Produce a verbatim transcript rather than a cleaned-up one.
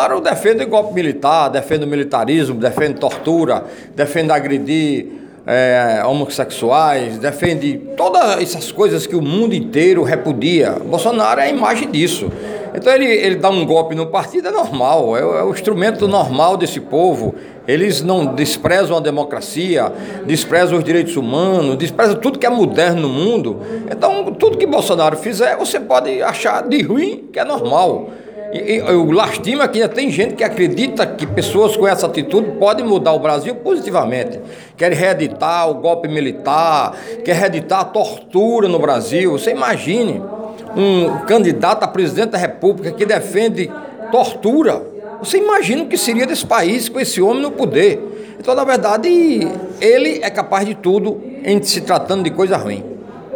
Bolsonaro defende o golpe militar, defende o militarismo, defende tortura, defende agredir é, homossexuais, defende todas essas coisas que o mundo inteiro repudia. Bolsonaro é a imagem disso. Então ele, ele dá um golpe no partido, é normal, é, é o instrumento normal desse povo. Eles não desprezam a democracia, desprezam os direitos humanos, desprezam tudo que é moderno no mundo. Então, tudo que Bolsonaro fizer, você pode achar de ruim, que é normal. E, e eu lastimo que ainda tem gente que acredita que pessoas com essa atitude podem mudar o Brasil positivamente. Querem reeditar o golpe militar, querem reeditar a tortura no Brasil. Você imagine um candidato a presidente da República que defende tortura. Você imagina o que seria desse país com esse homem no poder. Então, na verdade, ele é capaz de tudo em se tratando de coisa ruim.